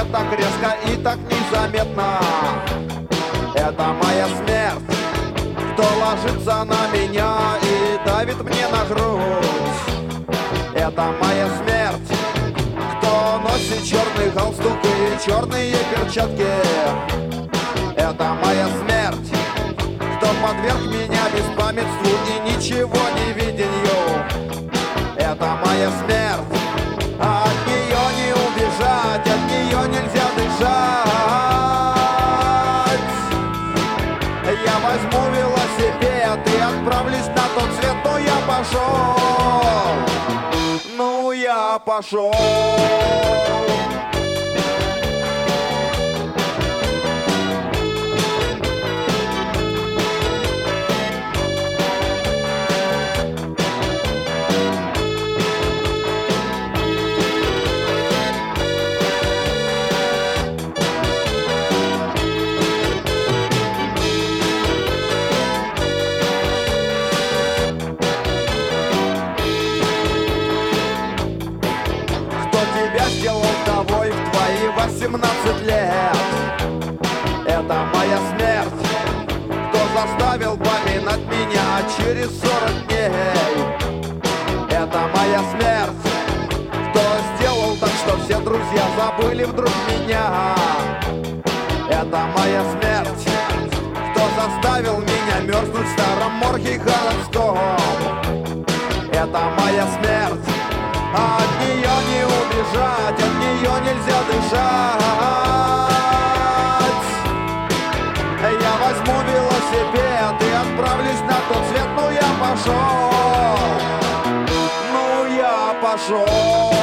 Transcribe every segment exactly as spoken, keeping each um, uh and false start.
мне так резко и так незаметно. Это моя смерть, кто ложится на меня и давит мне на грудь. Это моя смерть, кто носит черный галстук и черные перчатки. Это моя смерть, кто подверг меня беспамятству и ничего не виденью. Это моя смерть, а от нее не убежать, от нее нельзя дышать. Я возьму велосипед и отправлюсь на тот свет, но я пошел, ну я пошел. восемнадцать лет. Это моя смерть, кто заставил поминать меня через сорок дней. Это моя смерть, кто сделал так, что все друзья забыли вдруг меня. Это моя смерть, кто заставил меня мерзнуть в старом морге городском. Это моя смерть, а от нее не убежать, от нее нельзя дышать. Я возьму велосипед и отправлюсь на тот свет, ну я пошел, ну я пошел.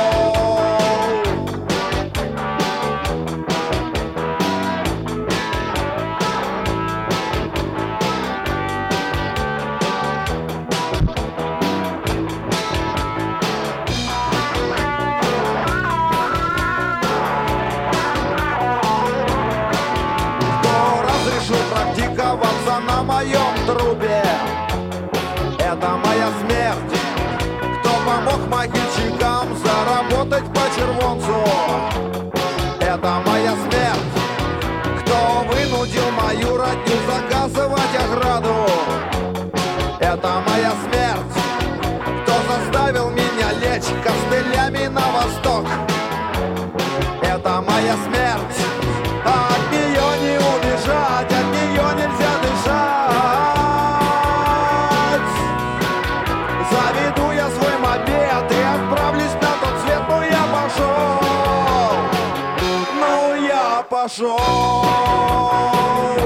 Практиковаться на моем трубе. Это моя смерть, кто помог могильщикам заработать по червонцу. Это моя смерть, кто вынудил мою родню заказывать ограду. Это моя смерть, кто заставил меня лечь костылями на восток. Это моя смерть, а от нее не убежать, от нее нельзя дышать. Заведу я свой мопед и отправлюсь на тот свет, ну я пошел, ну я пошел.